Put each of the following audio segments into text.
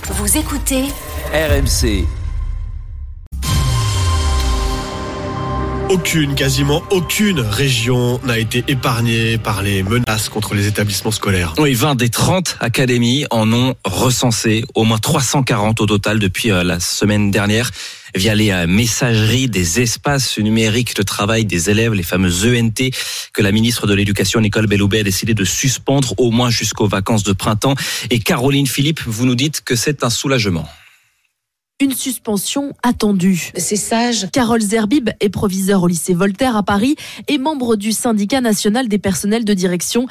Vous écoutez RMC. Quasiment aucune région n'a été épargnée par les menaces contre les établissements scolaires. Oui, 20 des 30 académies en ont recensé, au moins 340 au total depuis la semaine dernière, via les messageries des espaces numériques de travail des élèves, les fameuses ENT, que la ministre de l'Éducation, Nicole Belloubet, a décidé de suspendre au moins jusqu'aux vacances de printemps. Et Caroline Philippe, vous nous dites que c'est un soulagement. Une suspension attendue. C'est sage. Carole Zerbib est proviseure au lycée Voltaire à Paris et membre du syndicat national des personnels de direction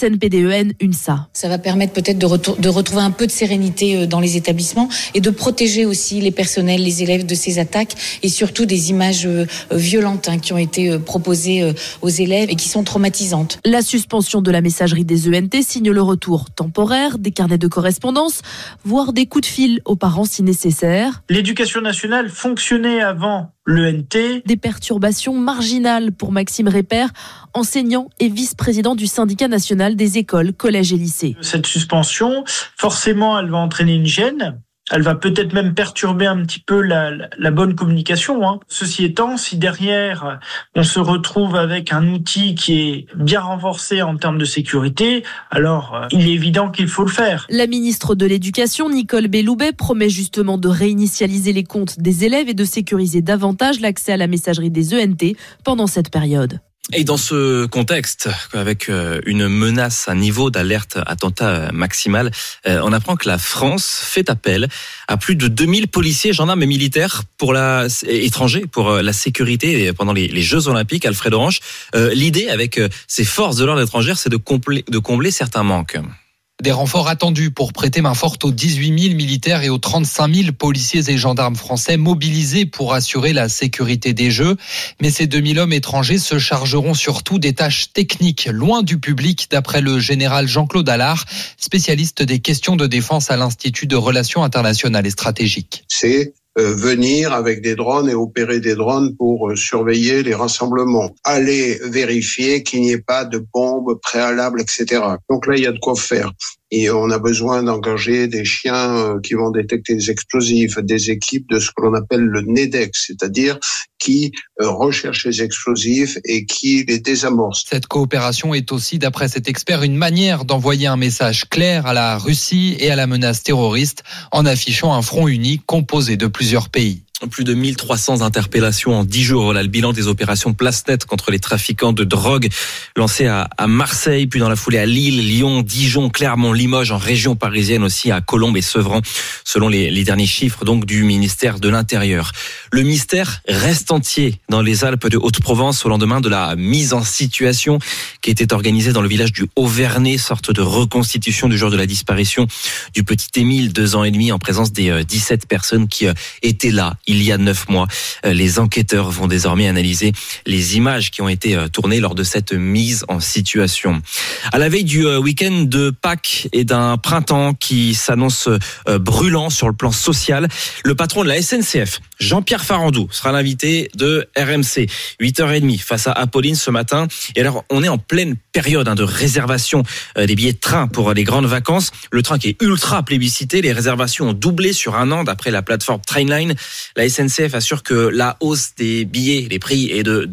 SNPDEN-UNSA. Ça va permettre peut-être de retrouver un peu de sérénité dans les établissements et de protéger aussi les personnels, les élèves de ces attaques et surtout des images violentes qui ont été proposées aux élèves et qui sont traumatisantes. La suspension de la messagerie des ENT signe le retour temporaire des carnets de correspondance, voire des coups de fil aux parents si nécessaire. L'éducation nationale fonctionnait avant l'ENT. Des perturbations marginales pour Maxime Répert, enseignant et vice-président du syndicat national des écoles, collèges et lycées. Cette suspension, forcément, elle va entraîner une gêne. Elle va peut-être même perturber un petit peu la bonne communication. Ceci étant, si derrière, on se retrouve avec un outil qui est bien renforcé en termes de sécurité, alors il est évident qu'il faut le faire. La ministre de l'Éducation, Nicole Belloubet, promet justement de réinitialiser les comptes des élèves et de sécuriser davantage l'accès à la messagerie des ENT pendant cette période. Et dans ce contexte, avec une menace, un niveau d'alerte attentat maximal, on apprend que la France fait appel à plus de 2000 policiers, gendarmes et militaires étrangers pour la sécurité pendant les Jeux Olympiques. Alfred Orange, l'idée avec ces forces de l'ordre étrangères, c'est de combler certains manques. Des renforts attendus pour prêter main forte aux 18 000 militaires et aux 35 000 policiers et gendarmes français mobilisés pour assurer la sécurité des Jeux. Mais ces 2000 hommes étrangers se chargeront surtout des tâches techniques, loin du public, d'après le général Jean-Claude Allard, spécialiste des questions de défense à l'Institut de Relations internationales et stratégiques. C'est venir avec des drones et opérer des drones pour surveiller les rassemblements. Aller vérifier qu'il n'y ait pas de bombes préalables, etc. Donc là, il y a de quoi faire. Et on a besoin d'engager des chiens qui vont détecter les explosifs, des équipes de ce que l'on appelle le NEDEX, c'est-à-dire qui recherchent les explosifs et qui les désamorcent. Cette coopération est aussi, d'après cet expert, une manière d'envoyer un message clair à la Russie et à la menace terroriste en affichant un front uni composé de plusieurs pays. Plus de 1300 interpellations en 10 jours. Voilà le bilan des opérations Place Nette contre les trafiquants de drogue lancées à Marseille, puis dans la foulée à Lille, Lyon, Dijon, Clermont, Limoges, en région parisienne aussi, à Colombes et Sevran, selon les derniers chiffres donc du ministère de l'Intérieur. Le mystère reste entier dans les Alpes de Haute-Provence au lendemain de la mise en situation qui était organisée dans le village du Haut-Vernay, sorte de reconstitution du jour de la disparition du petit Émile, 2 ans et demi, en présence des 17 personnes qui étaient là il y a 9 mois. Les enquêteurs vont désormais analyser les images qui ont été tournées lors de cette mise en situation. À la veille du week-end de Pâques et d'un printemps qui s'annonce brûlant sur le plan social, le patron de la SNCF, Jean-Pierre Farandou, sera l'invité de RMC. 8h30 face à Apolline ce matin. Et alors, on est en pleine période de réservation des billets de train pour les grandes vacances. Le train qui est ultra plébiscité. Les réservations ont doublé sur un an d'après la plateforme Trainline. La SNCF assure que la hausse des billets, les prix, est de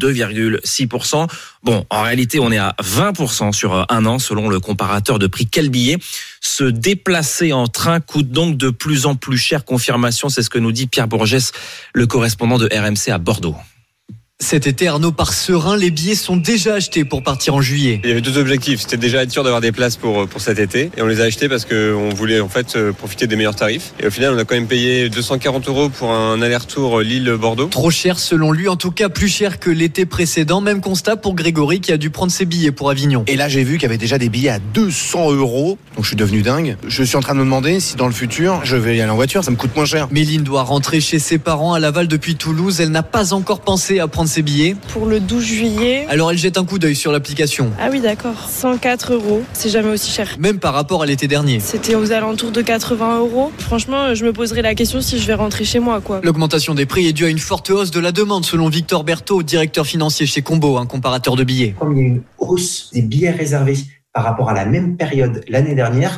2,6%. Bon, en réalité, on est à 20% sur un an, selon le comparateur de prix Quel Billet. Se déplacer en train coûte donc de plus en plus cher. Confirmation, c'est ce que nous dit Pierre Bourgès, le correspondant de RMC à Bordeaux. Cet été, Arnaud part serein, les billets sont déjà achetés pour partir en juillet. Il y avait 2 objectifs, c'était déjà être sûr d'avoir des places pour cet été, et on les a achetés parce qu'on voulait en fait profiter des meilleurs tarifs. Et au final, on a quand même payé 240 € pour un aller-retour Lille-Bordeaux. Trop cher selon lui, en tout cas plus cher que l'été précédent. Même constat pour Grégory qui a dû prendre ses billets pour Avignon. Et là, j'ai vu qu'il y avait déjà des billets à 200 €, donc je suis devenu dingue. Je suis en train de me demander si dans le futur, je vais y aller en voiture, ça me coûte moins cher. Méline doit rentrer chez ses parents à Laval depuis Toulouse. Elle n'a pas encore pensé à prendre ses billets. Pour le 12 juillet. Alors elle jette un coup d'œil sur l'application. Ah oui, d'accord. 104 €. C'est jamais aussi cher. Même par rapport à l'été dernier. C'était aux alentours de 80 €. Franchement, je me poserai la question si je vais rentrer chez moi, quoi. L'augmentation des prix est due à une forte hausse de la demande, selon Victor Berthaud, directeur financier chez Combo, un comparateur de billets. Comme il y a une hausse des billets réservés par rapport à la même période l'année dernière,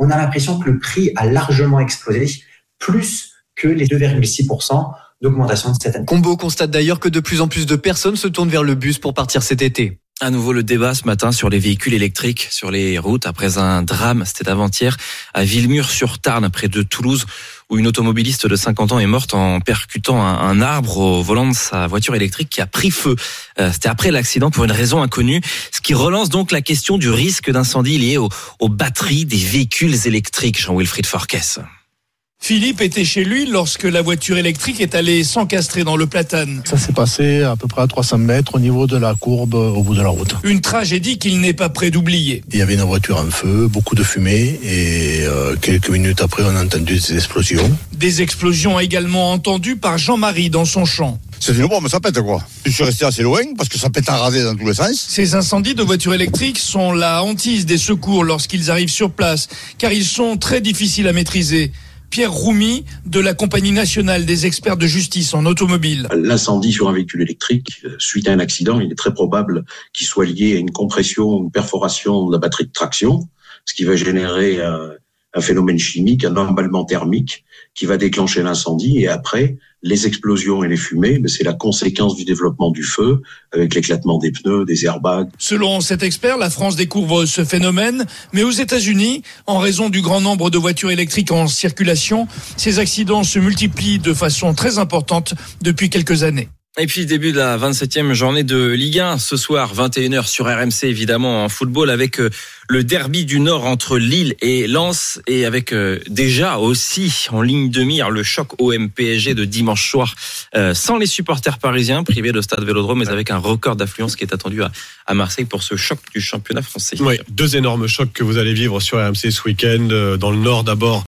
on a l'impression que le prix a largement explosé, plus que les 2,6% d'augmentation de cette année. Combo constate d'ailleurs que de plus en plus de personnes se tournent vers le bus pour partir cet été. À nouveau le débat ce matin sur les véhicules électriques sur les routes après un drame, c'était avant-hier, à Villemur-sur-Tarn, près de Toulouse, où une automobiliste de 50 ans est morte en percutant un arbre au volant de sa voiture électrique qui a pris feu. C'était après l'accident pour une raison inconnue, ce qui relance donc la question du risque d'incendie lié aux batteries des véhicules électriques. Jean-Wilfried Forquès. Philippe était chez lui lorsque la voiture électrique est allée s'encastrer dans le platane. Ça s'est passé à peu près à 300 mètres au niveau de la courbe au bout de la route. Une tragédie qu'il n'est pas prêt d'oublier. Il y avait une voiture en feu, beaucoup de fumée et quelques minutes après on a entendu des explosions. Des explosions également entendues par Jean-Marie dans son champ. C'est une bombe, ça pète quoi. Je suis resté assez loin parce que ça pète en rasé dans tous les sens. Ces incendies de voitures électriques sont la hantise des secours lorsqu'ils arrivent sur place, car ils sont très difficiles à maîtriser. Pierre Roumy, de la Compagnie nationale des experts de justice en automobile. L'incendie sur un véhicule électrique, suite à un accident, il est très probable qu'il soit lié à une compression, une perforation de la batterie de traction, ce qui va générer un phénomène chimique, un emballement thermique qui va déclencher l'incendie. Et après, les explosions et les fumées, c'est la conséquence du développement du feu avec l'éclatement des pneus, des airbags. Selon cet expert, la France découvre ce phénomène, mais aux États-Unis, en raison du grand nombre de voitures électriques en circulation, ces accidents se multiplient de façon très importante depuis quelques années. Et puis début de la 27e journée de Ligue 1 ce soir, 21h sur RMC évidemment en football avec le derby du Nord entre Lille et Lens et avec déjà aussi en ligne de mire le choc OM-PSG de dimanche soir sans les supporters parisiens privés de stade Vélodrome mais avec un record d'affluence qui est attendu à Marseille pour ce choc du championnat français. Oui, 2 énormes chocs que vous allez vivre sur RMC ce week-end. Dans le Nord d'abord,